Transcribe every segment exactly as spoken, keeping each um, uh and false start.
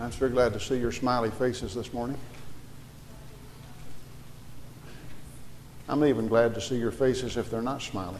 I'm sure glad to see your smiley faces this morning. I'm even glad to see your faces if they're not smiling.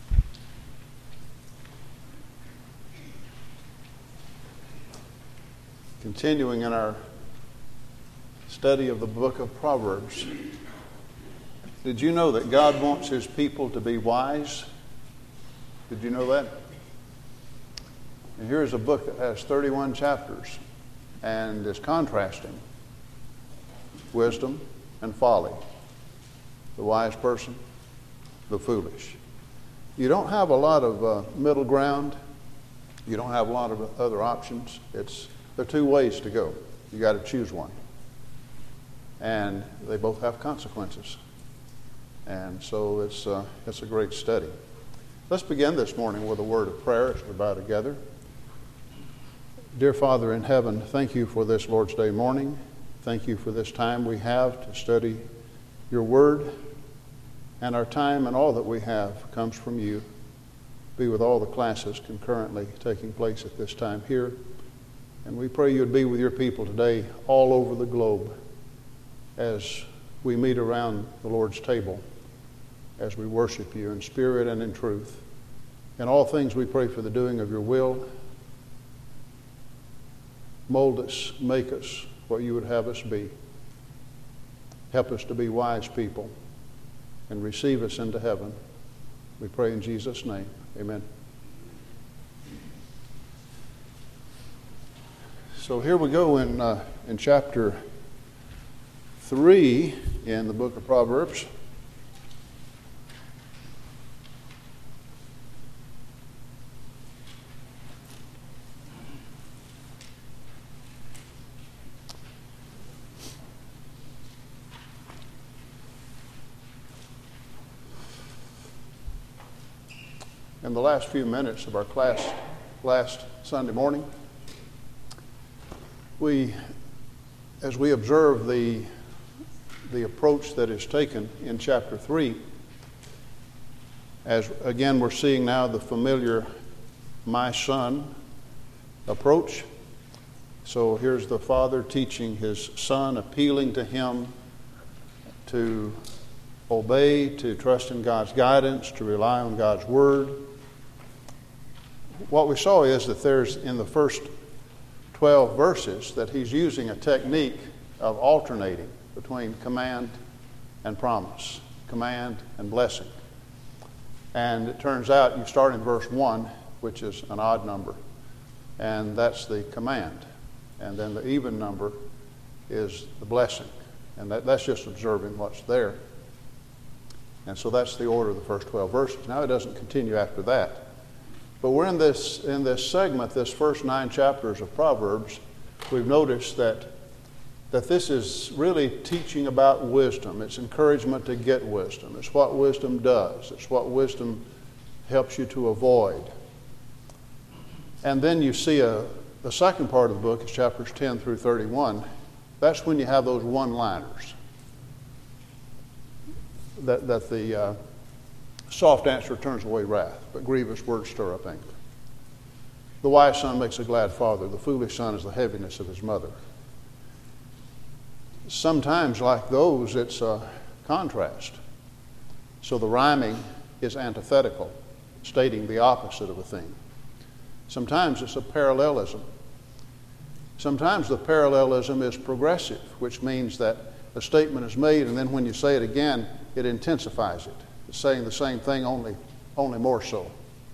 Continuing in our study of the book of Proverbs, did you know that God wants His people to be wise? Did you know that? And here's a book that has thirty-one chapters and is contrasting wisdom and folly, the wise person, the foolish. You don't have a lot of uh, middle ground. You don't have a lot of other options. It's there are two ways to go. You got to choose one. And they both have consequences. And so it's, uh, it's a great study. Let's begin this morning with a word of prayer as we bow together. Dear Father in heaven, thank you for this Lord's Day morning. Thank you for this time we have to study your word. And our time and all that we have comes from you. Be with all the classes concurrently taking place at this time here. And we pray you'd be with your people today all over the globe as we meet around the Lord's table, as we worship you in spirit and in truth. In all things we pray for the doing of your will. Mold us, make us what you would have us be. Help us to be wise people and receive us into heaven. We pray in Jesus' name. Amen. So here we go in uh, in chapter three in the book of Proverbs. In the last few minutes of our class last Sunday morning, we, as we observe the, the approach that is taken in chapter three, as again we're seeing now the familiar my son approach. So here's the father teaching his son, appealing to him to obey, to trust in God's guidance, to rely on God's word. What we saw is that there's in the first twelve verses that he's using a technique of alternating between command and promise, command and blessing. And it turns out you start in verse one, which is an odd number, and that's the command. And then the even number is the blessing. And that, that's just observing what's there. And so that's the order of the first twelve verses. Now it doesn't continue after that. But we're in this in this segment, this first nine chapters of Proverbs, we've noticed that that this is really teaching about wisdom. It's encouragement to get wisdom. It's what wisdom does. It's what wisdom helps you to avoid. And then you see a, the second part of the book is chapters ten through thirty-one. That's when you have those one-liners. That, that the uh, soft answer turns away wrath, but grievous words stir up anger. The wise son makes a glad father. The foolish son is the heaviness of his mother. Sometimes, like those, it's a contrast. So the rhyming is antithetical, stating the opposite of a thing. Sometimes it's a parallelism. Sometimes the parallelism is progressive, which means that a statement is made, and then when you say it again, it intensifies it. It's saying the same thing, only, only more so.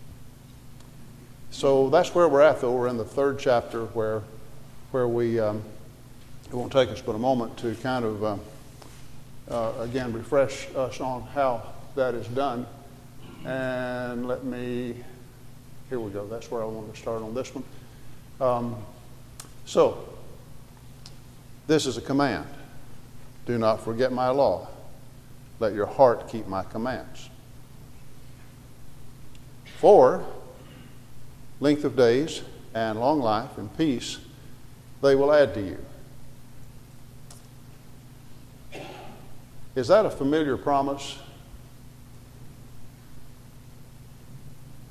So that's where we're at, though. We're in the third chapter where, where we, um, it won't take us but a moment to kind of, uh, uh, again, refresh us on how that is done. And let me, here we go. That's where I want to start on this one. Um, so, this is a command. Do not forget my law. Let your heart keep my commands. For length of days and long life and peace they will add to you. Is that a familiar promise?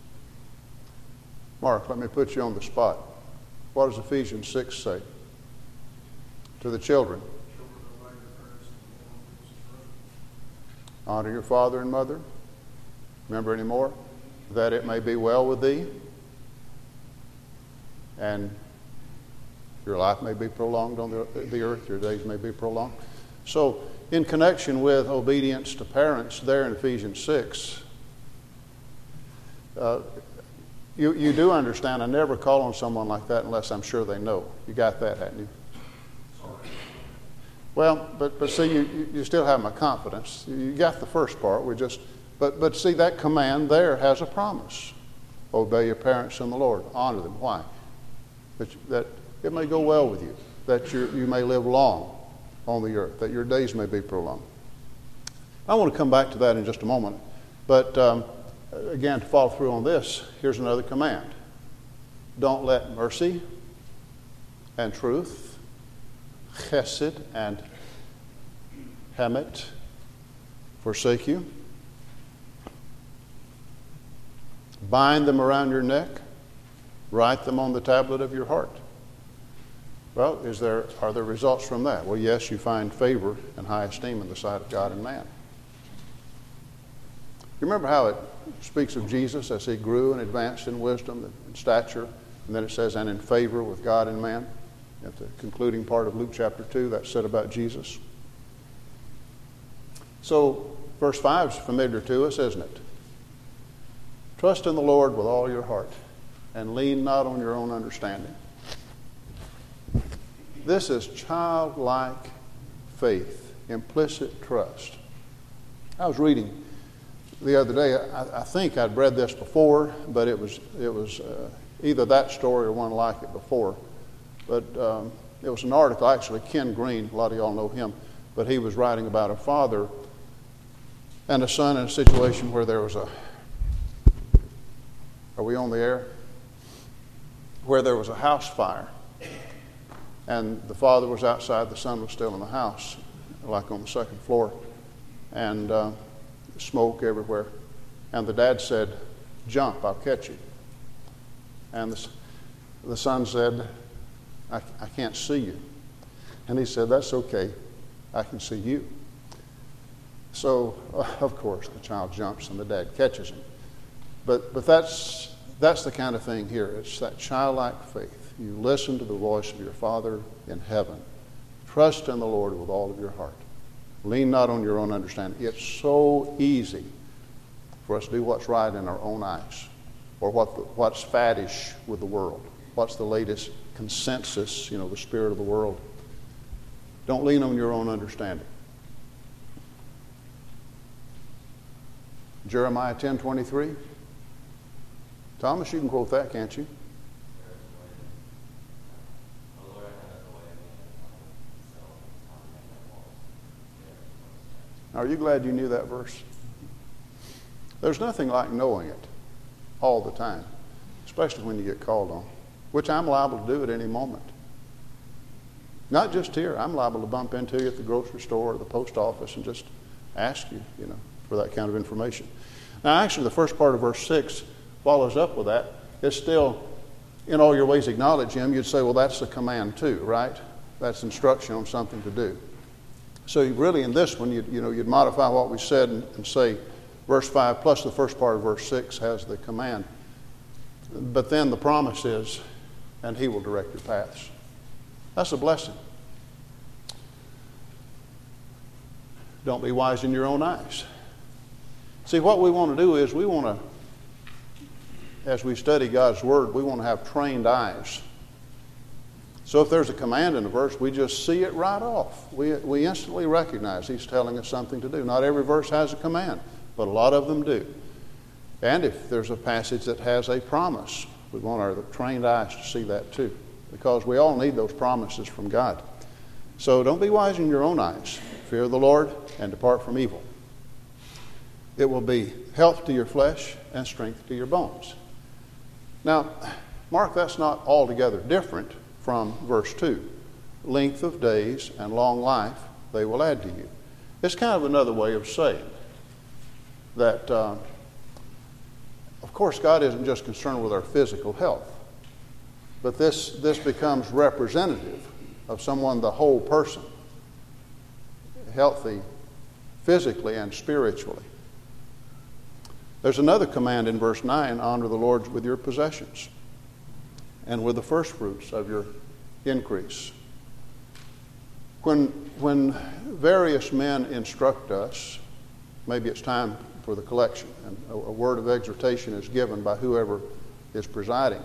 Mark, let me put you on the spot. What does Ephesians six say? to the children. Honor your father and mother. Remember any more? That it may be well with thee, and your life may be prolonged on the, the earth, your days may be prolonged. So, in connection with obedience to parents, there in Ephesians six, uh, you, you do understand, I never call on someone like that unless I'm sure they know. You got that, hadn't you? Well, but, but see, you, you still have my confidence. You got the first part. We just, but, but see, that command there has a promise. Obey your parents in the Lord. Honor them. Why? That, that it may go well with you. That you you may live long on the earth. That your days may be prolonged. I want to come back to that in just a moment. But um, again, to follow through on this, here's another command. Don't let mercy and truth, chesed and hemet, forsake you. Bind them around your neck. Write them on the tablet of your heart. Well, is there are there results from that? Well, yes, you find favor and high esteem in the sight of God and man. You remember how it speaks of Jesus as he grew and advanced in wisdom and stature, and then it says, and in favor with God and man? At the concluding part of Luke chapter two, that's said about Jesus. So, verse five is familiar to us, isn't it? Trust in the Lord with all your heart, and lean not on your own understanding. This is childlike faith, implicit trust. I was reading the other day, I, I think I'd read this before, but it was, it was uh, either that story or one like it before. But um, it was an article, actually, Ken Green, a lot of y'all know him, but he was writing about a father and a son in a situation where there was a, are we on the air? Where there was a house fire. And the father was outside, the son was still in the house, like on the second floor. And uh, smoke everywhere. And the dad said, jump, I'll catch you. And the, the son said, I, I can't see you. And he said, that's okay, I can see you. So, of course, the child jumps and the dad catches him. But but that's that's the kind of thing here. It's that childlike faith. You listen to the voice of your Father in heaven. Trust in the Lord with all of your heart. Lean not on your own understanding. It's so easy for us to do what's right in our own eyes, or what the, what's faddish with the world. What's the latest consensus, you know, the spirit of the world. Don't lean on your own understanding. Jeremiah ten twenty-three. Thomas, you can quote that, can't you? Are you glad you knew that verse? There's nothing like knowing it all the time, especially when you get called on, which I'm liable to do at any moment. Not just here. I'm liable to bump into you at the grocery store or the post office and just ask you, you know, for that kind of information. Now, actually, the first part of verse six follows up with that. It's still, in all your ways acknowledge him. You'd say, well, that's a command too, right? That's instruction on something to do. So you really, in this one, you, you know, you'd modify what we said and, and say, verse five plus the first part of verse six has the command. But then the promise is, and he will direct your paths. That's a blessing. Don't be wise in your own eyes. See, what we want to do is we want to, as we study God's Word, we want to have trained eyes. So if there's a command in a verse, we just see it right off. We, we instantly recognize he's telling us something to do. Not every verse has a command, but a lot of them do. And if there's a passage that has a promise, we want our trained eyes to see that too, because we all need those promises from God. So don't be wise in your own eyes. Fear the Lord and depart from evil. It will be health to your flesh and strength to your bones. Now, Mark, that's not altogether different from verse two. Length of days and long life they will add to you. It's kind of another way of saying that, uh, of course, God isn't just concerned with our physical health, but this, this becomes representative of someone, the whole person, healthy physically and spiritually. There's another command in verse nine, honor the Lord with your possessions and with the first fruits of your increase. When, when various men instruct us, maybe it's time for the collection, and a, a word of exhortation is given by whoever is presiding.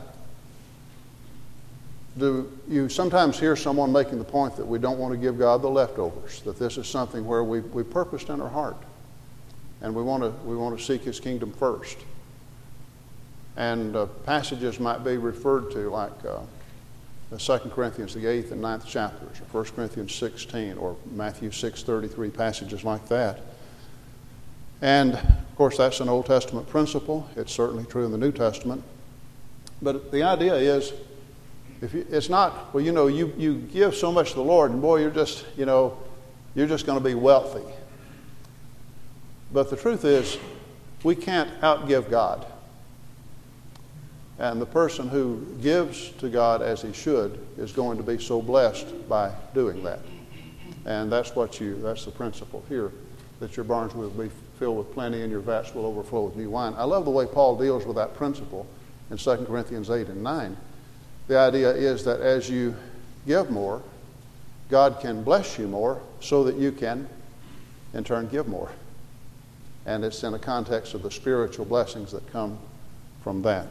Do you sometimes hear someone making the point that we don't want to give God the leftovers, that this is something where we, we purposed in our heart, and we want to we want to seek His kingdom first. And uh, passages might be referred to like uh, the Second Corinthians, the eighth and ninth chapters, or First Corinthians sixteen, or Matthew six thirty-three, passages like that. And, of course, that's an Old Testament principle. It's certainly true in the New Testament. But the idea is, if you, it's not, well, you know, you, you give so much to the Lord, and boy, you're just, you know, you're just going to be wealthy. But the truth is, we can't outgive God. And the person who gives to God as he should is going to be so blessed by doing that. And that's what you, that's the principle here, that your barns will be filled with plenty and your vats will overflow with new wine. I love the way Paul deals with that principle in Second Corinthians eight and nine. The idea is that as you give more, God can bless you more so that you can, in turn, give more. And it's in the context of the spiritual blessings that come from that.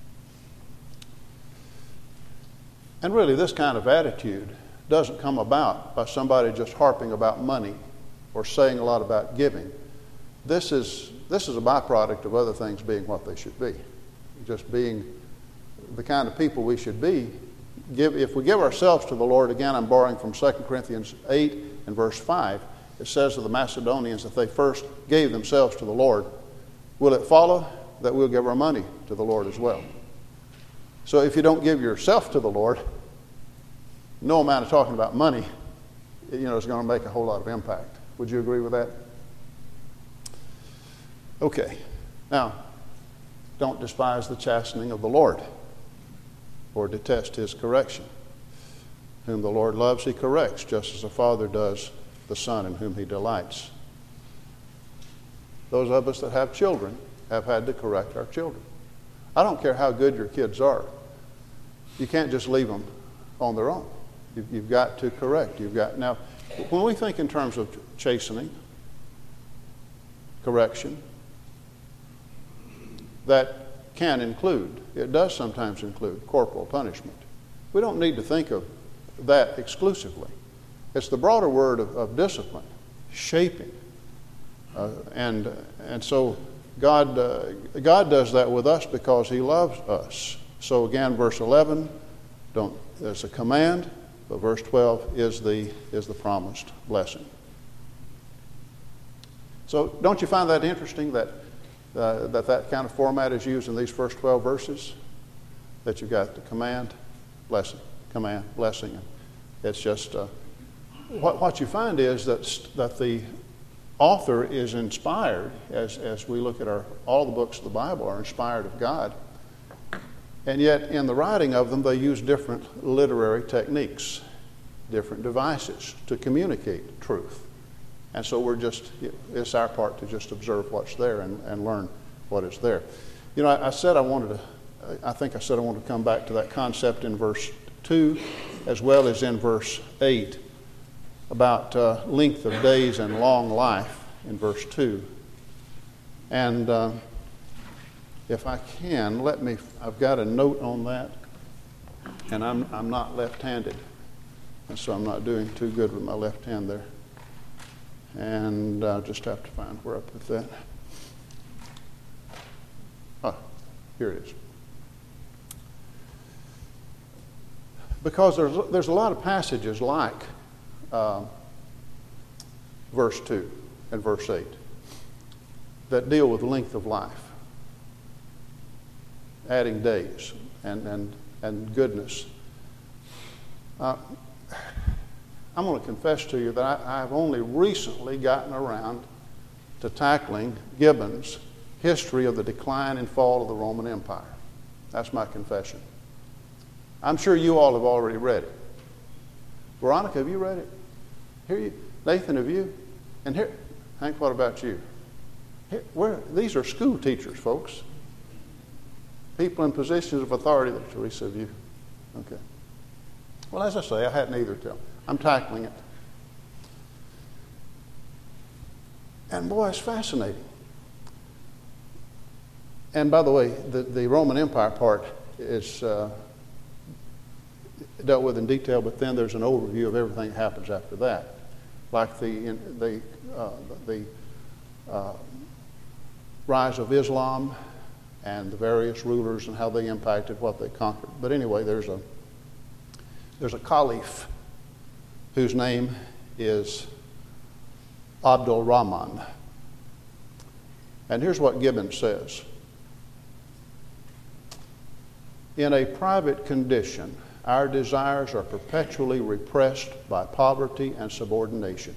And really, this kind of attitude doesn't come about by somebody just harping about money or saying a lot about giving. This is, this is a byproduct of other things being what they should be. Just being the kind of people we should be. Give, if we give ourselves to the Lord, again, I'm borrowing from Second Corinthians eight and verse five. It says of the Macedonians that they first gave themselves to the Lord. Will it follow that we'll give our money to the Lord as well? So if you don't give yourself to the Lord, no amount of talking about money, you know, is going to make a whole lot of impact. Would you agree with that? Okay. Now, don't despise the chastening of the Lord, or detest His correction. Whom the Lord loves, He corrects, just as a father does the son in whom He delights. Those of us that have children have had to correct our children. I don't care how good your kids are. You can't just leave them on their own. You've, you've got to correct. You've got now. When we think in terms of chastening, correction, that can include, it does sometimes include corporal punishment. We don't need to think of that exclusively. It's the broader word of, of discipline, shaping. Uh, and and so God, uh, God does that with us because He loves us. So again, verse eleven, don't, there's a command, but verse twelve is the, is the promised blessing. So don't you find that interesting that uh, that that kind of format is used in these first twelve verses? That you've got the command, blessing, command, blessing. It's just, uh, what, what you find is that, that the author is inspired, as, as we look at our, all the books of the Bible are inspired of God. And yet in the writing of them, they use different literary techniques, different devices to communicate truth. And so we're just, it's our part to just observe what's there and, and learn what is there. You know, I, I said I wanted to, I think I said I wanted to come back to that concept in verse two as well as in verse eight about uh, length of days and long life in verse two. And uh, if I can, let me, I've got a note on that, and I'm, I'm not left-handed, and so I'm not doing too good with my left hand there. And I'll just have to find where I put that. Ah, here it is. Because there's, there's a lot of passages like uh, verse two and verse eight that deal with length of life, adding days and, and, and goodness. Uh, I'm going to confess to you that I, I've only recently gotten around to tackling Gibbon's History of the Decline and Fall of the Roman Empire. That's my confession. I'm sure you all have already read it. Veronica, have you read it? Here you, Nathan, have you? And here, Hank, what about you? Here, where, these are school teachers, folks. People in positions of authority. That Teresa, have you? Okay. Well, as I say, I hadn't either till. I'm tackling it. And boy, it's fascinating. And by the way, the, the Roman Empire part is uh, dealt with in detail, but then there's an overview of everything that happens after that. Like the, the, uh, the uh, rise of Islam and the various rulers and how they impacted what they conquered. But anyway, there's a there's a caliph whose name is Abdul Rahman. And here's what Gibbon says. In a private condition, our desires are perpetually repressed by poverty and subordination.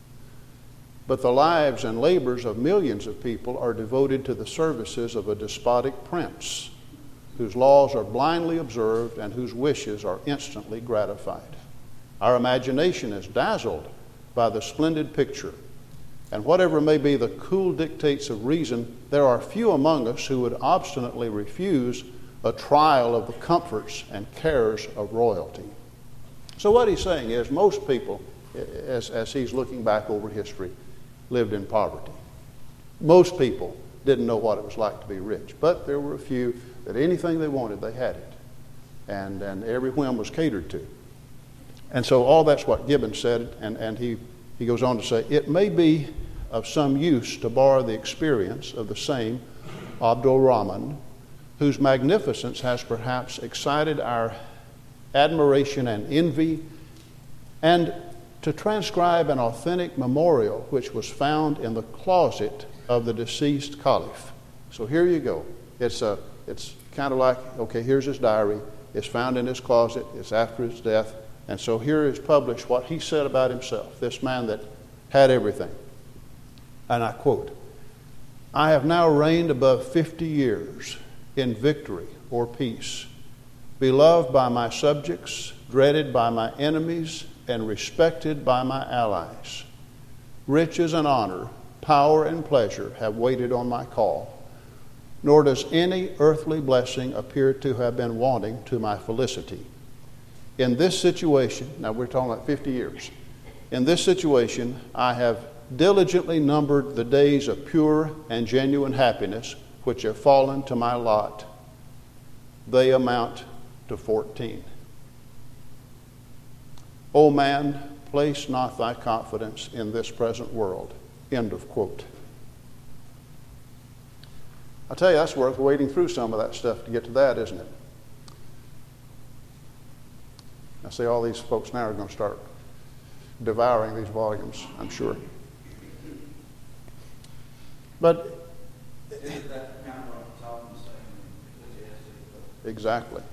But the lives and labors of millions of people are devoted to the services of a despotic prince, whose laws are blindly observed and whose wishes are instantly gratified. Our imagination is dazzled by the splendid picture, and whatever may be the cool dictates of reason, there are few among us who would obstinately refuse a trial of the comforts and cares of royalty. So what he's saying is most people, as, as he's looking back over history, lived in poverty. Most people didn't know what it was like to be rich, but there were a few that anything they wanted, they had it. And, and every whim was catered to. And so all that's what Gibbon said, and, and he, he goes on to say, it may be of some use to borrow the experience of the same Abdul Rahman, whose magnificence has perhaps excited our admiration and envy, and to transcribe an authentic memorial which was found in the closet of the deceased caliph. So here you go. It's a, it's kind of like, okay, here's his diary. It's found in his closet. It's after his death. And so here is published what he said about himself, this man that had everything. And I quote, I have now reigned above fifty years in victory or peace, beloved by my subjects, dreaded by my enemies, and respected by my allies. Riches and honor, power and pleasure have waited on my call, nor does any earthly blessing appear to have been wanting to my felicity. In this situation, now we're talking about fifty years, in this situation I have diligently numbered the days of pure and genuine happiness which have fallen to my lot. They amount to fourteen. O man, place not thy confidence in this present world. End of quote. I tell you, that's worth wading through some of that stuff to get to that, isn't it? I see all these folks now are going to start devouring these volumes, I'm sure. But isn't that kind of what Solomon's saying in Ecclesiastes? Exactly.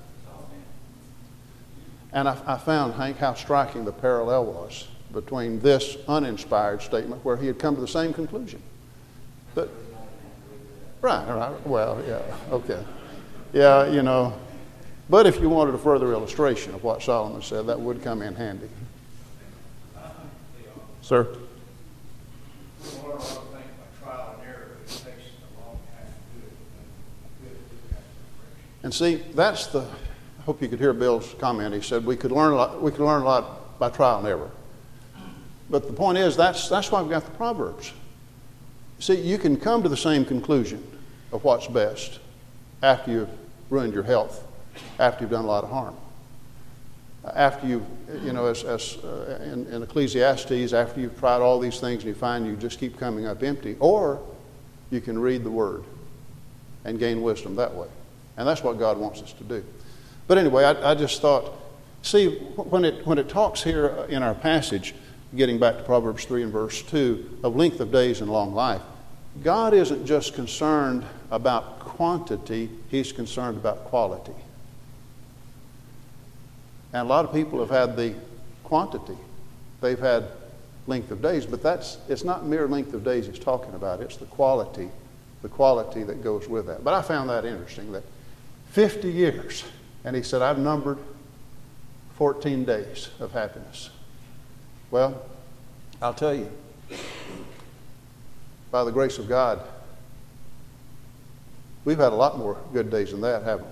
And I, I found, Hank, how striking the parallel was between this uninspired statement where he had come to the same conclusion. But, right, right, well, yeah, okay. Yeah, you know, but if you wanted a further illustration of what Solomon said, that would come in handy. Sir? And see, that's the, I hope you could hear Bill's comment. He said we could learn a lot, we could learn a lot by trial and error. But the point is, that's, that's why we've got the Proverbs. See, you can come to the same conclusion of what's best after you've ruined your health, after you've done a lot of harm. After you've, you know, as, as uh, in, in Ecclesiastes, after you've tried all these things and you find you just keep coming up empty. Or you can read the Word and gain wisdom that way. And that's what God wants us to do. But anyway, I, I just thought, see, when it when it talks here in our passage, getting back to Proverbs three and verse two, of length of days and long life, God isn't just concerned about quantity, He's concerned about quality. And a lot of people have had the quantity. They've had length of days, but that's it's not mere length of days He's talking about. It's the quality, the quality that goes with that. But I found that interesting, that fifty years, and he said, I've numbered fourteen days of happiness. Well, I'll tell you, by the grace of God, we've had a lot more good days than that, haven't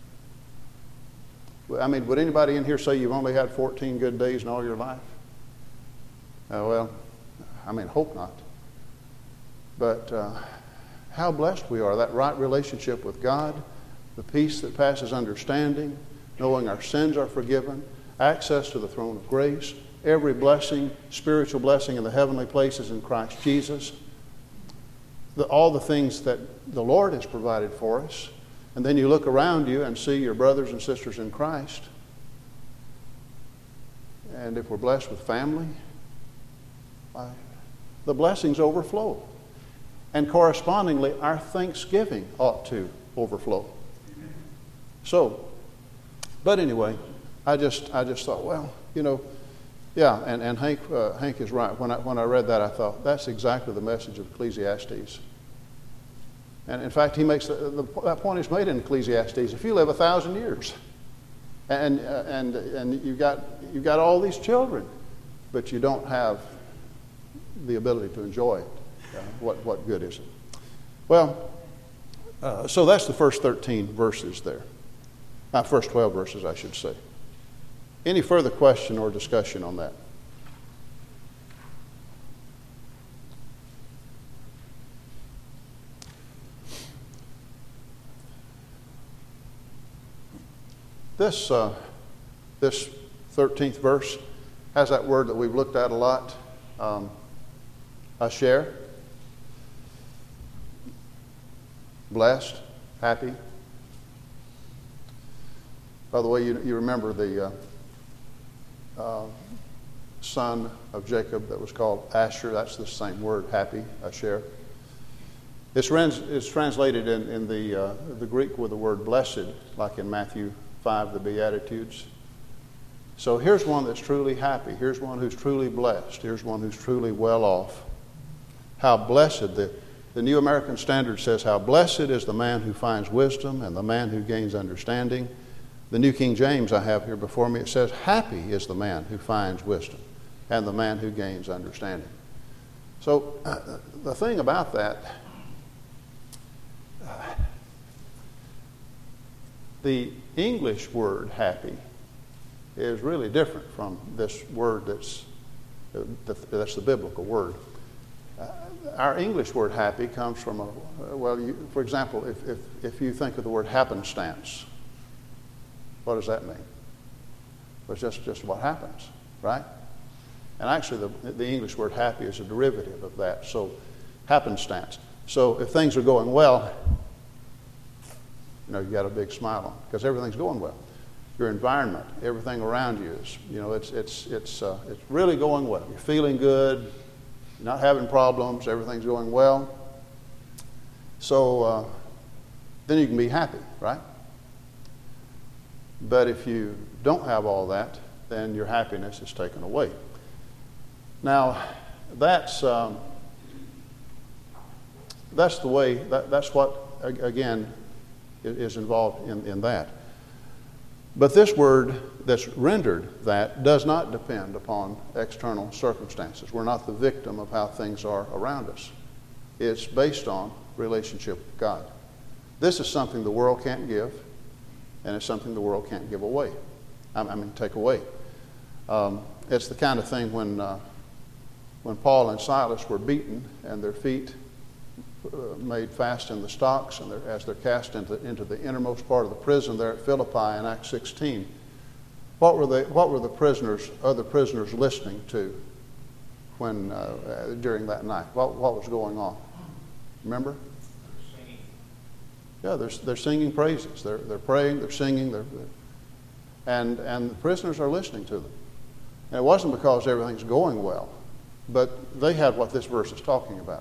we? I mean, would anybody in here say you've only had fourteen good days in all your life? Uh, well, I mean, hope not. But uh, how blessed we are, that right relationship with God, the peace that passes understanding, knowing our sins are forgiven, access to the throne of grace, every blessing, spiritual blessing in the heavenly places in Christ Jesus, the, all the things that the Lord has provided for us. And then you look around you and see your brothers and sisters in Christ. And if we're blessed with family, why, the blessings overflow. And correspondingly, our thanksgiving ought to overflow. So, but anyway, I just I just thought, well, you know, yeah, and, and Hank uh, Hank is right. When I when I read that, I thought that's exactly the message of Ecclesiastes. And in fact, he makes the, the, that point is made in Ecclesiastes. If you live a thousand years, and uh, and and you got you got all these children, but you don't have the ability to enjoy it, uh, what what good is it? Well, uh, so that's the first thirteen verses there. Uh, first twelve verses, I should say. Any further question or discussion on that? This uh, this thirteenth verse has that word that we've looked at a lot, um, asher, blessed, happy. By the way, you, you remember the uh, uh, son of Jacob that was called Asher. That's the same word, happy, asher. It's, trans, it's translated in, in the, uh, the Greek with the word blessed, like in Matthew five, the Beatitudes. So here's one that's truly happy. Here's one who's truly blessed. Here's one who's truly well off. How blessed. The, the New American Standard says, how blessed is the man who finds wisdom and the man who gains understanding. The New King James I have here before me, it says, happy is the man who finds wisdom and the man who gains understanding. So uh, the thing about that, uh, the English word happy is really different from this word that's, uh, the, that's the biblical word. Uh, our English word happy comes from, a, well, you, for example, if, if, if you think of the word happenstance, what does that mean? Well, it's just, just what happens, right? And actually, the, the English word happy is a derivative of that. So, happenstance. So, if things are going well, you know, you got a big smile on because everything's going well. Your environment, everything around you is, you know, it's it's it's uh, it's really going well. You're feeling good, you're not having problems, everything's going well. So, uh, then you can be happy, right? But if you don't have all that, then your happiness is taken away. Now, that's um, that's the way. That, that's what again is involved in, in that. But this word that's rendered that does not depend upon external circumstances. We're not the victim of how things are around us. It's based on relationship with God. This is something the world can't give. And it's something the world can't give away. I mean, take away. Um, it's the kind of thing when uh, when Paul and Silas were beaten and their feet uh, made fast in the stocks, and as they're cast into, into the innermost part of the prison there at Philippi in Acts sixteen. What were they? What were the prisoners, other prisoners, listening to when uh, during that night? What what was going on? Remember? Yeah, they're, they're singing praises. They're, they're praying, they're singing, they're, and, and the prisoners are listening to them. And it wasn't because everything's going well, but they had what this verse is talking about.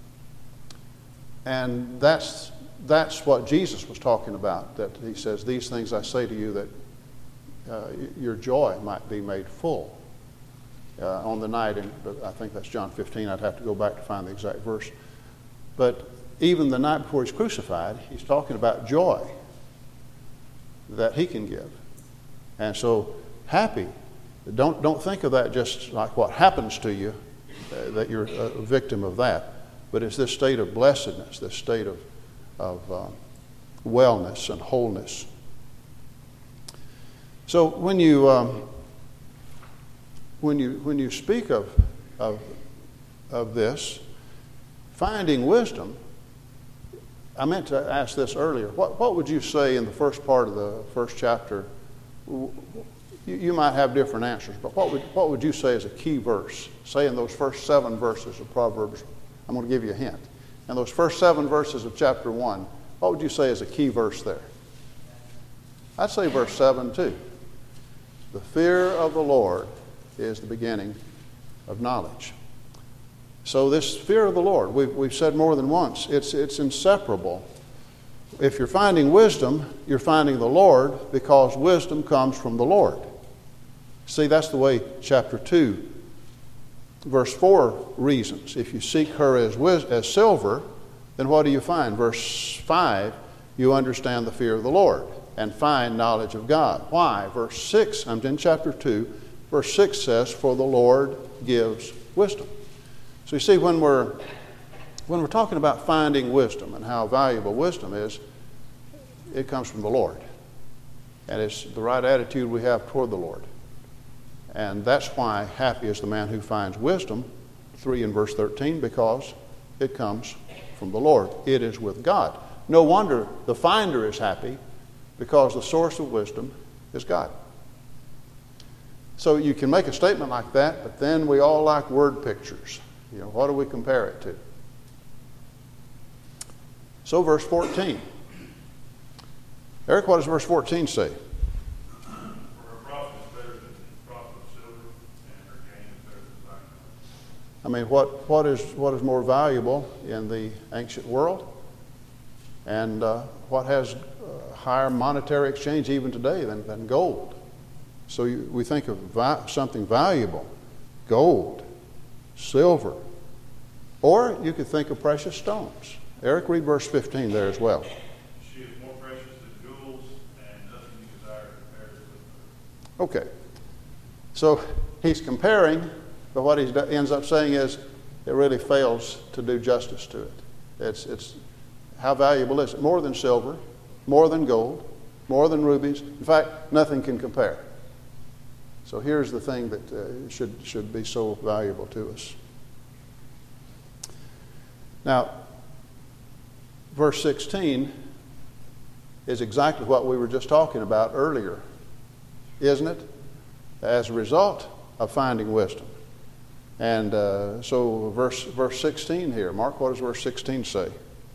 And that's, that's what Jesus was talking about, that he says, these things I say to you that uh, your joy might be made full. Uh, on the night, in, I think that's John fifteen, I'd have to go back to find the exact verse. But even the night before he's crucified, he's talking about joy that he can give. And so happy Don't, don't think of that just like what happens to you, uh, that you're a victim of that. But it's this state of blessedness, this state of, of uh, wellness and wholeness. So when you um, when you when you speak of of of this, finding wisdom, I meant to ask this earlier. What what would you say in the first part of the first chapter? You, you might have different answers, but what would what would you say is a key verse? Say in those first seven verses of Proverbs. I'm going to give you a hint. In those first seven verses of chapter one, what would you say is a key verse there? I'd say verse seven too. The fear of the Lord is the beginning of knowledge. So this fear of the Lord, we've, we've said more than once, it's, it's inseparable. If you're finding wisdom, you're finding the Lord because wisdom comes from the Lord. See, that's the way chapter two, verse four reasons. If you seek her as, wis- as silver, then what do you find? Verse five, you understand the fear of the Lord and find knowledge of God. Why? Verse six, I'm in chapter two, verse six says, for the Lord gives wisdom. So you see, when we're when we're talking about finding wisdom and how valuable wisdom is, it comes from the Lord. And it's the right attitude we have toward the Lord. And that's why happy is the man who finds wisdom, three in verse thirteen, because it comes from the Lord. It is with God. No wonder the finder is happy, because the source of wisdom is God. So you can make a statement like that, but then we all like word pictures. You know, what do we compare it to? So verse fourteen. Eric, what does verse fourteen say? For her profit is better than the profit of silver, and her gain is better than fine gold. I mean, what, what is what is more valuable in the ancient world? And uh, what has uh, higher monetary exchange even today than, than gold? So you, we think of vi- something valuable, gold, silver, or you could think of precious stones. Eric, read verse fifteen there as well. She is more precious than jewels, and nothing you desire compares with her. Okay. So he's comparing, but what he ends up saying is it really fails to do justice to it. It's, it's how valuable is it? More than silver, more than gold, more than rubies. In fact, nothing can compare. So here's the thing that uh, should, should be so valuable to us. Now, verse sixteen is exactly what we were just talking about earlier, isn't it? As a result of finding wisdom. And uh, so verse verse sixteen here. Mark, what does verse sixteen say?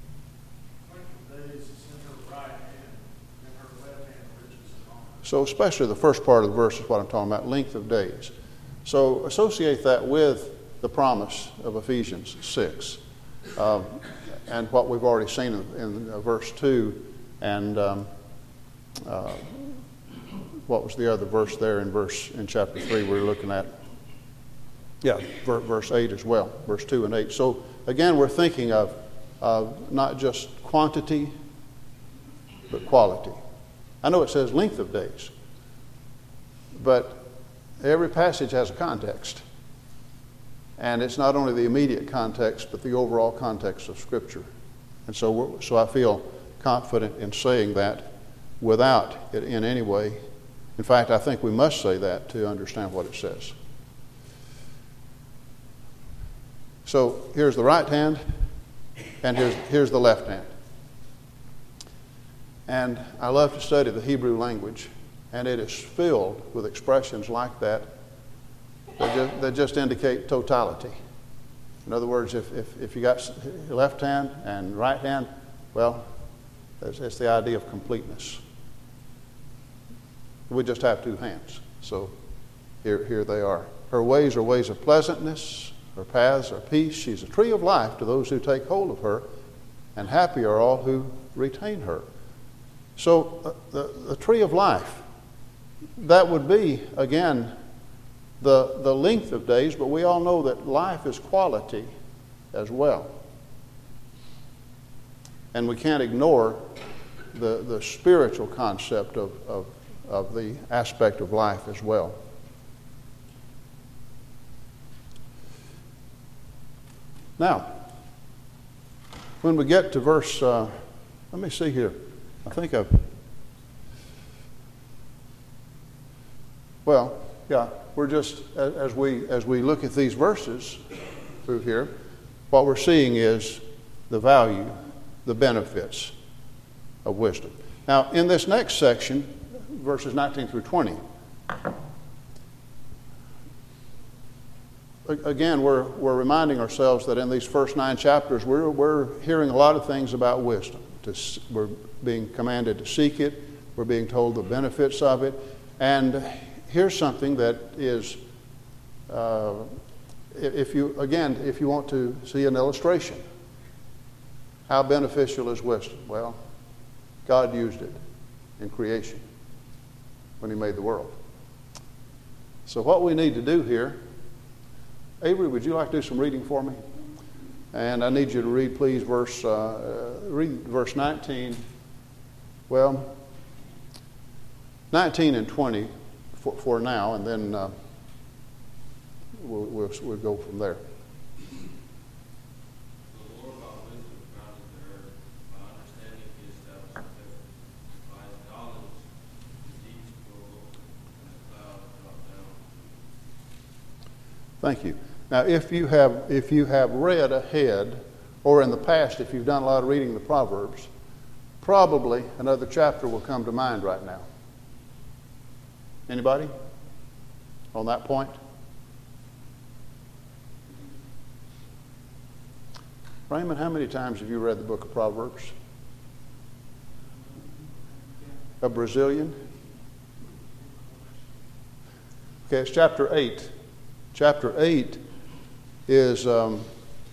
So especially the first part of the verse is what I'm talking about, length of days. So associate that with the promise of Ephesians six. Um, and what we've already seen in, in uh, verse two, and um, uh, what was the other verse there in verse in chapter three we were looking at? Yeah, ver- verse eight as well, verse two and eight. So again, we're thinking of, of not just quantity, but quality. I know it says length of days, but every passage has a context. And it's not only the immediate context, but the overall context of Scripture. And so, we're, so I feel confident in saying that without it in any way. In fact, I think we must say that to understand what it says. So here's the right hand, and here's, here's the left hand. And I love to study the Hebrew language, and it is filled with expressions like that that just, that just indicate totality. In other words, if, if, if you got left hand and right hand, well, it's, it's the idea of completeness. We just have two hands. So here, here they are. Her ways are ways of pleasantness. Her paths are peace. She's a tree of life to those who take hold of her, and happy are all who retain her. So uh, the, the tree of life, that would be, again, the, the length of days, but we all know that life is quality as well. And we can't ignore the, the spiritual concept of, of, of the aspect of life as well. Now, when we get to verse, uh, let me see here. I think I've, well, yeah, we're just, as we, as we look at these verses through here, what we're seeing is the value, the benefits of wisdom. Now, in this next section, verses nineteen through twenty, again, we're, we're reminding ourselves that in these first nine chapters, we're, we're hearing a lot of things about wisdom. To, we're being commanded to seek it. We're being told the benefits of it. And here's something that is, uh, if you, again, if you want to see an illustration, how beneficial is wisdom? Well, God used it in creation when He made the world. So what we need to do here, Avery, would you like to do some reading for me? And I need you to read, please, verse uh, read verse nineteen. Well, nineteen and twenty for, for now, and then uh, we'll, we'll we'll go from there. The Lord by wisdom founded the earth, by understanding He established the heavens. By His knowledge the deeps were opened, and the clouds dropped down. Thank you. Now, if you have if you have read ahead, or in the past, if you've done a lot of reading the Proverbs, probably another chapter will come to mind right now. Anybody on that point? Raymond, how many times have you read the book of Proverbs? A Brazilian? Okay, it's chapter eight. Chapter eight is, um,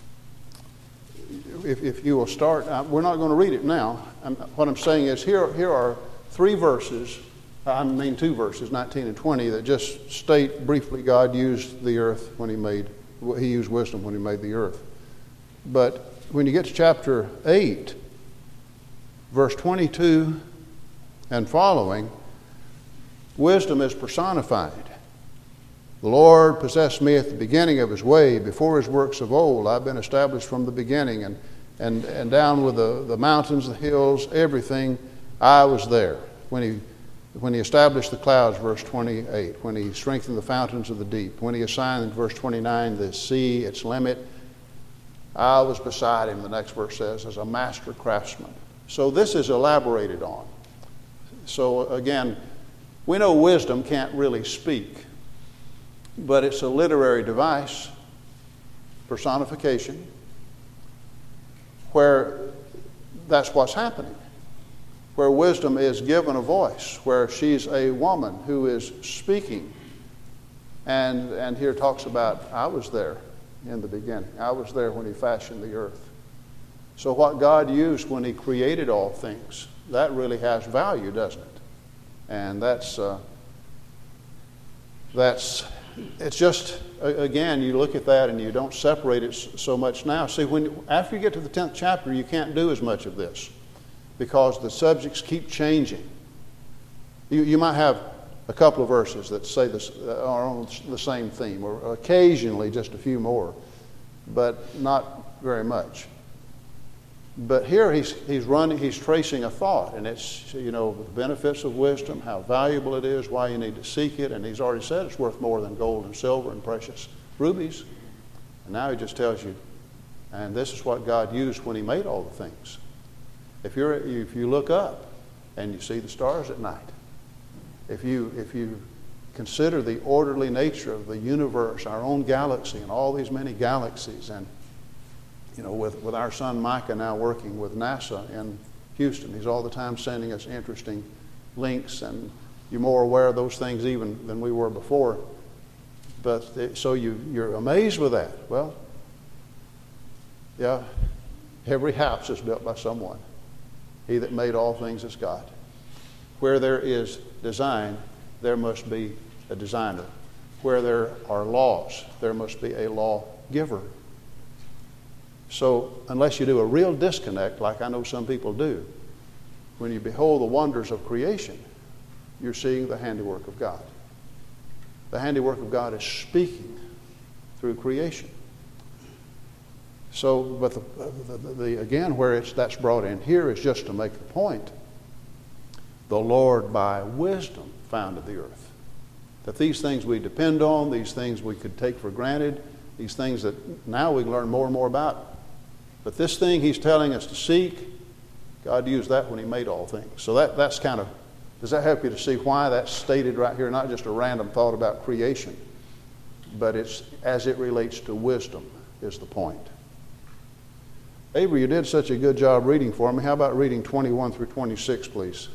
if, if you will start, uh, we're not going to read it now. I'm, what I'm saying is here, here are three verses, I mean two verses, nineteen and twenty, that just state briefly God used the earth when He made, He used wisdom when He made the earth. But when you get to chapter eight, verse twenty-two and following, wisdom is personified. The Lord possessed me at the beginning of His way, before His works of old. I've been established from the beginning, and, and, and down with the, the mountains, the hills, everything, I was there. When he, when he established the clouds, verse twenty-eight, when He strengthened the fountains of the deep, when He assigned, verse twenty-nine, the sea, its limit, I was beside Him, the next verse says, as a master craftsman. So this is elaborated on. So again, we know wisdom can't really speak, but it's a literary device, personification, where that's what's happening, where wisdom is given a voice, where she's a woman who is speaking. And, and here talks about, I was there in the beginning. I was there when He fashioned the earth. So what God used when He created all things, that really has value, doesn't it? And that's, uh, that's, it's just, again, you look at that and you don't separate it so much now. See, when after you get to the tenth chapter, you can't do as much of this because the subjects keep changing. You, you might have a couple of verses that say this, uh, are on the same theme, or occasionally just a few more, but not very much. But here he's he's running, he's tracing a thought, and it's, you know, the benefits of wisdom, how valuable it is, why you need to seek it, and he's already said it's worth more than gold and silver and precious rubies. And now he just tells you, and this is what God used when He made all the things. If you're if you look up and you see the stars at night, if you if you consider the orderly nature of the universe, our own galaxy, and all these many galaxies, and you know, with, with our son Micah now working with NASA in Houston, he's all the time sending us interesting links, and you're more aware of those things even than we were before. But the, so you, you're amazed with that. Well, yeah, every house is built by someone. He that made all things is God. Where there is design, there must be a designer. Where there are laws, there must be a lawgiver. So unless you do a real disconnect, like I know some people do, when you behold the wonders of creation, you're seeing the handiwork of God. The handiwork of God is speaking through creation. So, but the, the, the, the again, where it's that's brought in here is just to make the point. The Lord by wisdom founded the earth. That these things we depend on, these things we could take for granted, these things that now we can learn more and more about. But this thing he's telling us to seek, God used that when he made all things. So that, that's kind of, does that help you to see why that's stated right here? Not just a random thought about creation, but it's as it relates to wisdom is the point. Avery, you did such a good job reading for me. How about reading twenty-one through twenty-six, please?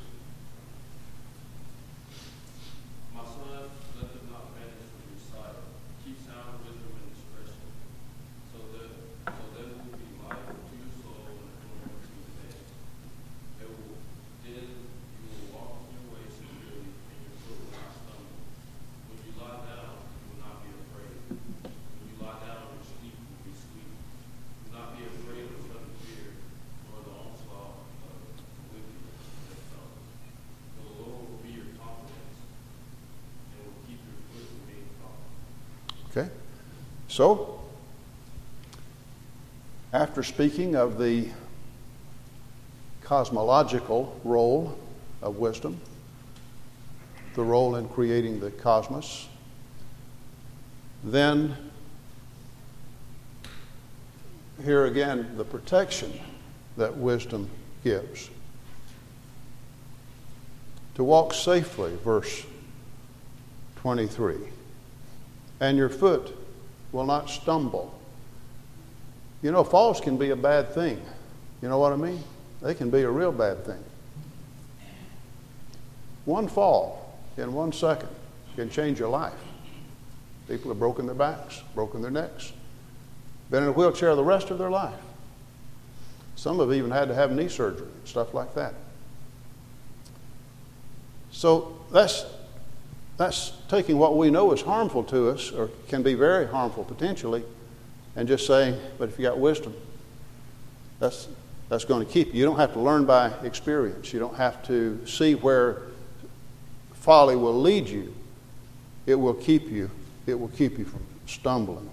My son, let them not vanish from your sight. Keep sound wisdom and discretion, so that so that it will be life to your soul and adornment to your days. It will, then you will walk in your way securely, and your foot will not stumble. When you lie down, you will not be afraid. When you lie down, your sleep will be sweet. Do not be afraid of sudden fear, nor the onslaught of the wicked that comes. For the Lord will be your confidence, and will keep your foot from being caught. Okay. So, after speaking of the cosmological role of wisdom, the role in creating the cosmos, then here again the protection that wisdom gives. To walk safely, verse twenty-three, and your foot will not stumble. You know, falls can be a bad thing. You know what I mean? They can be a real bad thing. One fall in one second can change your life. People have broken their backs, broken their necks, been in a wheelchair the rest of their life. Some have even had to have knee surgery and stuff like that. So that's that's taking what we know is harmful to us, or can be very harmful potentially, and just saying, but if you got wisdom, that's that's going to keep you. You don't have to learn by experience. You don't have to see where folly will lead you. It will keep you. It will keep you from stumbling.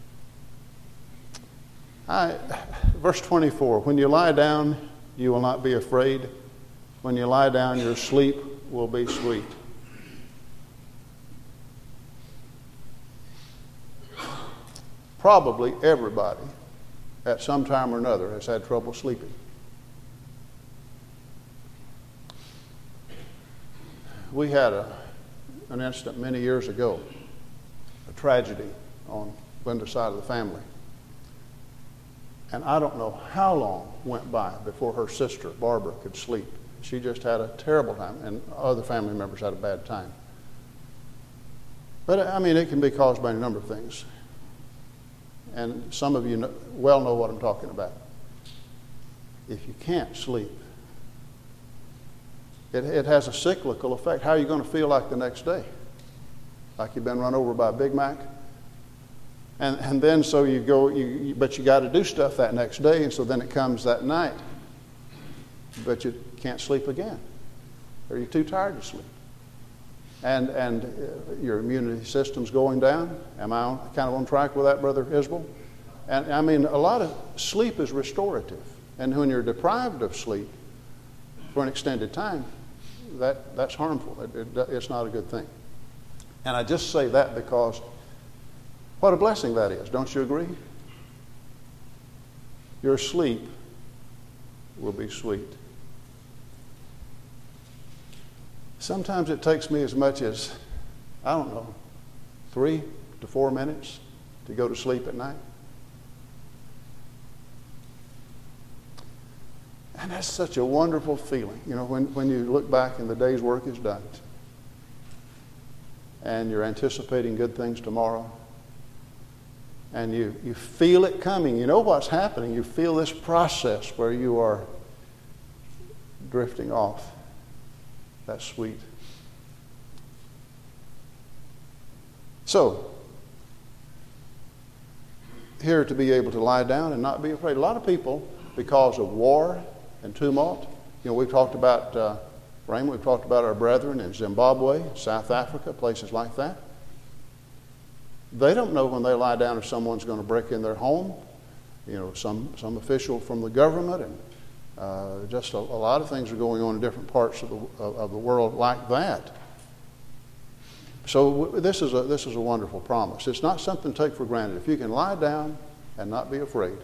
I, verse twenty-four, when you lie down, you will not be afraid. When you lie down, your sleep will be sweet. Probably everybody at some time or another has had trouble sleeping. We had a, an incident many years ago, a tragedy on Linda's side of the family. And I don't know how long went by before her sister, Barbara, could sleep. She just had a terrible time, and other family members had a bad time. But, I mean, it can be caused by a number of things. And some of you know, well know what I'm talking about. If you can't sleep, it, it has a cyclical effect. How are you going to feel like the next day? Like you've been run over by a Big Mac? And, and then so you go, you, you, but you got to do stuff that next day, and so then it comes that night. But you can't sleep again, or you're too tired to sleep. And and uh, your immunity system's going down. Am I on, kind of on track with that, Brother Isbell? And I mean, a lot of sleep is restorative. And when you're deprived of sleep for an extended time, that, that's harmful. It, it, it's not a good thing. And I just say that because what a blessing that is. Don't you agree? Your sleep will be sweet. Sometimes it takes me as much as, I don't know, three to four minutes to go to sleep at night. And that's such a wonderful feeling, you know, when, when you look back and the day's work is done. And you're anticipating good things tomorrow. And you, you feel it coming. You know what's happening. You feel this process where you are drifting off. That's sweet. So, here to be able to lie down and not be afraid. A lot of people, because of war and tumult, you know, we've talked about, uh, Raymond, we've talked about our brethren in Zimbabwe, South Africa, places like that. They don't know when they lie down if someone's going to break in their home. you know, some, some official from the government, and uh, just a, a lot of things are going on in different parts of the, of, of the world like that. So w- this is a this is a wonderful promise. It's not something to take for granted. If you can lie down and not be afraid,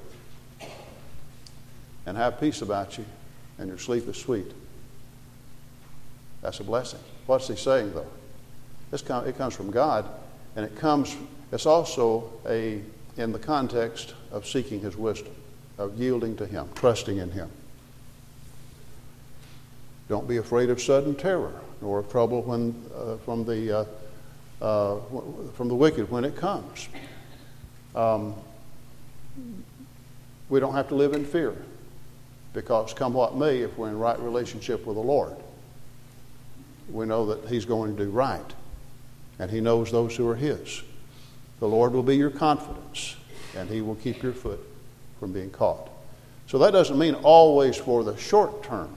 and have peace about you, and your sleep is sweet, that's a blessing. What's he saying though? This com- it comes from God, and it comes. It's also a in the context of seeking His wisdom, of yielding to Him, trusting in Him. Don't be afraid of sudden terror, nor of trouble when uh, from the uh, uh, from the wicked when it comes. Um, we don't have to live in fear, because come what may, if we're in right relationship with the Lord, we know that He's going to do right, and He knows those who are His. The Lord will be your confidence, and He will keep your foot from being caught. So that doesn't mean always for the short term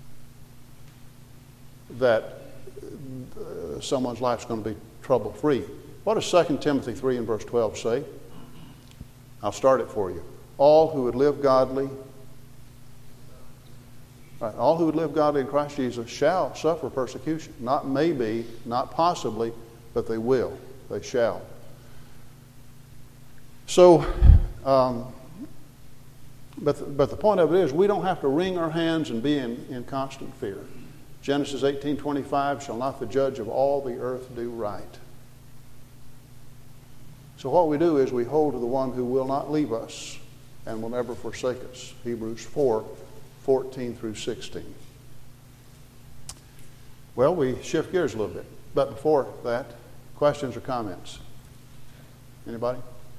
that uh, someone's life's going to be trouble-free. What does Second Timothy three and verse twelve say? I'll start it for you. All who would live godly, right, all who would live godly in Christ Jesus shall suffer persecution. Not maybe, not possibly, but they will. They shall. So, um, but, the, but the point of it is, we don't have to wring our hands and be in, in constant fear. Genesis eighteen twenty-five, shall not the judge of all the earth do right? So what we do is we hold to the one who will not leave us and will never forsake us. Hebrews four, fourteen through sixteen. Well, we shift gears a little bit. But before that, questions or comments? Anybody?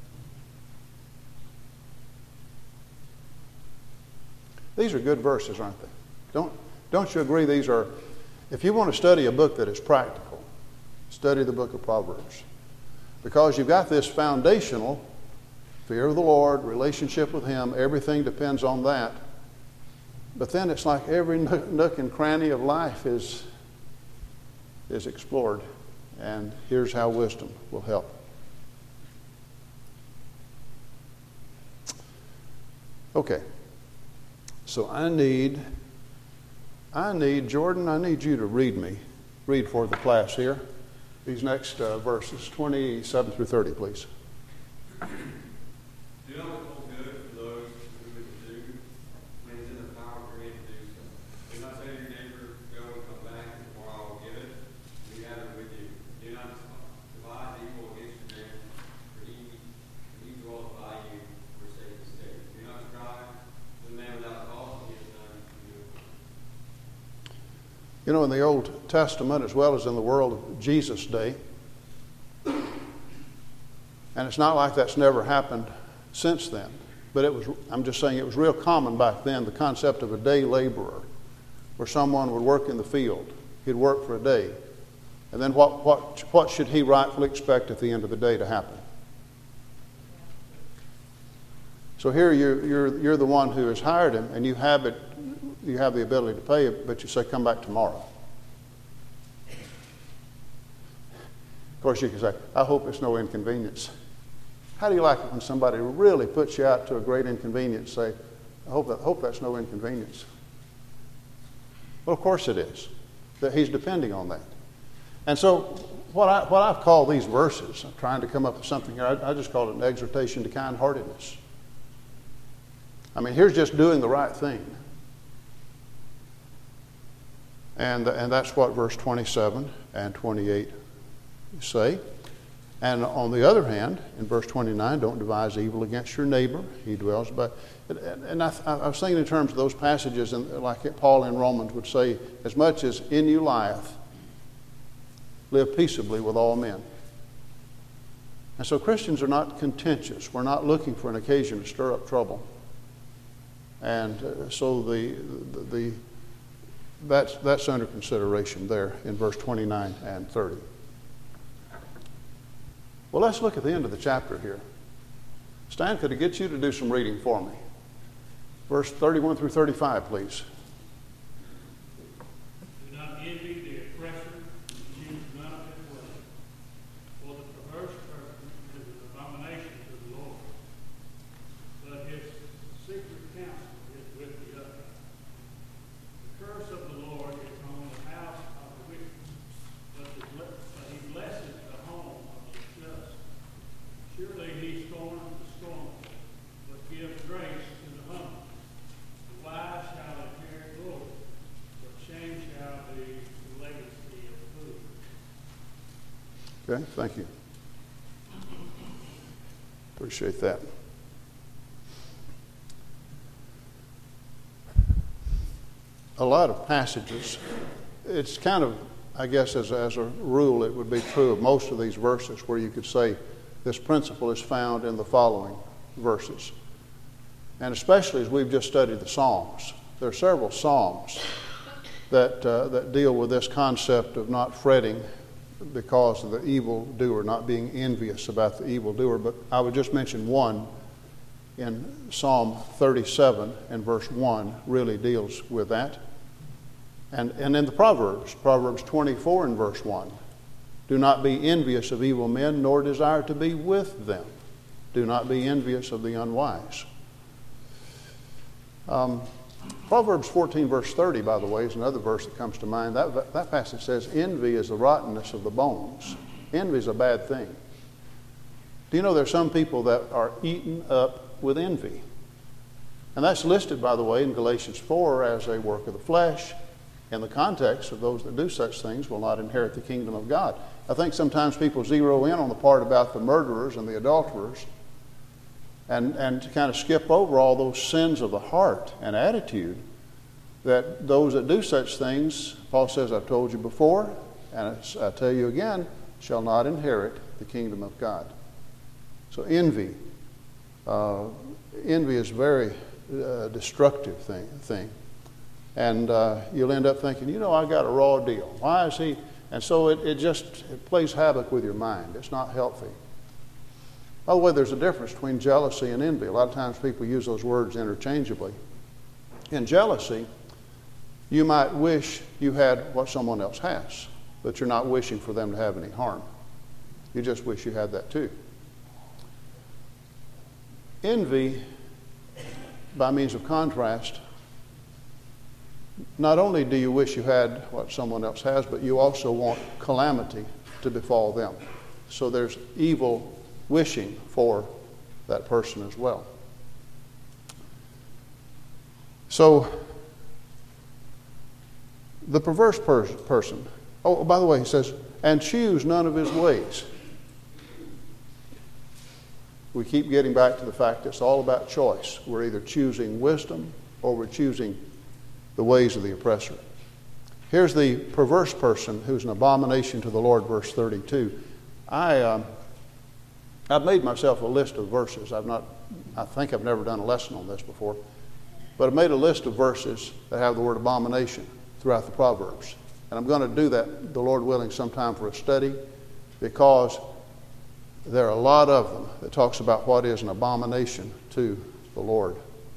These are good verses, aren't they? Don't, don't you agree these are, if you want to study a book that is practical, study the book of Proverbs. Because you've got this foundational fear of the Lord, relationship with Him, everything depends on that. But then it's like every nook and cranny of life is, is explored. And here's how wisdom will help. Okay. So I need, I need, Jordan, I need you to read me, read for the class here, these next uh, verses, twenty-seven through thirty, please. Do not withhold good from those who would do when it's in the power of your hand to do so. Do not say to your neighbor, go and come back, or I will give it. We have it with you. Do not devise evil against your neighbor, for he, he dwells by you, forsake his state. Do not strive with a man without cause, he has done you. You know, in the Old Testament, as well as in the world of Jesus' day, and it's not like that's never happened since then, but it was, I'm just saying it was real common back then, the concept of a day laborer, where someone would work in the field. He'd work for a day. And then what, what, what should he rightfully expect at the end of the day to happen? So here you're, you're, you're the one who has hired him, and you have it, you have the ability to pay it, but you say, come back tomorrow. Of course, you can say, I hope it's no inconvenience. How do you like it when somebody really puts you out to a great inconvenience? Say, I hope, that, hope that's no inconvenience. Well, of course it is. That he's depending on that. And so what, I, what I've called these verses, I'm trying to come up with something here, I, I just call it an exhortation to kind-heartedness. I mean, here's just doing the right thing. And, and that's what verse twenty-seven and twenty-eight say. And on the other hand, in verse twenty-nine, don't devise evil against your neighbor. He dwells by... And I, I was thinking in terms of those passages, and like Paul in Romans would say, as much as in you lieth, live peaceably with all men. And so Christians are not contentious. We're not looking for an occasion to stir up trouble. And uh, so the, the, the that's, that's under consideration there in verse twenty-nine and thirty. Well, let's look at the end of the chapter here. Stan, could I get you to do some reading for me? Verse thirty-one through thirty-five, please. Do not envy the oppressor, and choose none of his ways. For the perverse person is an abomination to the Lord, but his Okay, thank you. Appreciate that. A lot of passages, it's kind of, I guess as, as a rule, it would be true of most of these verses where you could say this principle is found in the following verses. And especially as we've just studied the Psalms. There are several Psalms that, uh, that deal with this concept of not fretting because of the evildoer, not being envious about the evildoer. But I would just mention one in Psalm thirty-seven and verse one really deals with that. And, and in the Proverbs, Proverbs twenty-four and verse one, do not be envious of evil men, nor desire to be with them. Do not be envious of the unwise. Um, Proverbs fourteen verse thirty, by the way, is another verse that comes to mind. That, that passage says, envy is the rottenness of the bones. Envy is a bad thing. Do you know there are some people that are eaten up with envy? And that's listed, by the way, in Galatians four as a work of the flesh. In the context of those that do such things will not inherit the kingdom of God. I think sometimes people zero in on the part about the murderers and the adulterers and, and to kind of skip over all those sins of the heart and attitude that those that do such things, Paul says, I've told you before, and I tell you again, shall not inherit the kingdom of God. So envy. Uh, envy is a very uh, destructive thing. thing. And uh, you'll end up thinking, you know, I got a raw deal. Why is he? And so it, it just it plays havoc with your mind. It's not healthy. By the way, there's a difference between jealousy and envy. A lot of times people use those words interchangeably. In jealousy, you might wish you had what someone else has, but you're not wishing for them to have any harm. You just wish you had that too. Envy, by means of contrast, not only do you wish you had what someone else has, but you also want calamity to befall them. So there's evil wishing for that person as well. So the perverse per- person, oh, by the way, he says, and choose none of his ways. We keep getting back to the fact it's all about choice. We're either choosing wisdom or we're choosing the ways of the oppressor. Here's the perverse person who's an abomination to the Lord, verse thirty-two. I, um, I've made myself a list of verses. I've not, I think I've never done a lesson on this before, but I've made a list of verses that have the word abomination throughout the Proverbs. And I'm going to do that, the Lord willing, sometime for a study, because there are a lot of them that talks about what is an abomination to the Lord.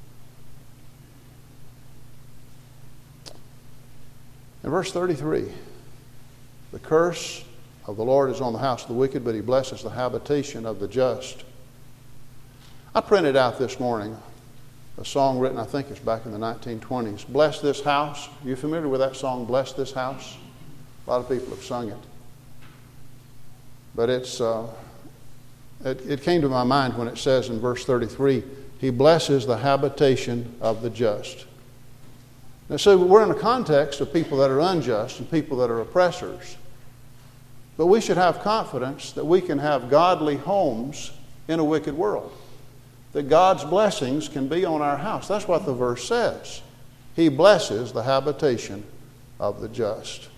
In verse thirty-three, the curse of the Lord is on the house of the wicked, but he blesses the habitation of the just. I printed out this morning a song written, I think it's back in the nineteen twenties. Bless this house. Are you familiar with that song, Bless This House? A lot of people have sung it. But it's uh, it, it came to my mind when it says in verse thirty-three, he blesses the habitation of the just. Now, so we're in a context of people that are unjust and people that are oppressors. But we should have confidence that we can have godly homes in a wicked world. That God's blessings can be on our house. That's what the verse says. He blesses the habitation of the just.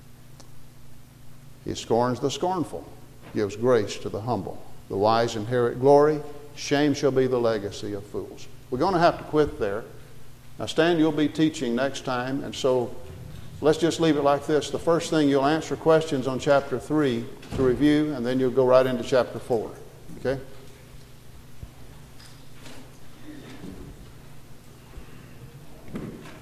He scorns the scornful, gives grace to the humble. The wise inherit glory. Shame shall be the legacy of fools. We're going to have to quit there. Now, Stan, you'll be teaching next time, and so let's just leave it like this. The first thing, you'll answer questions on chapter three to review, and then you'll go right into chapter four. Okay?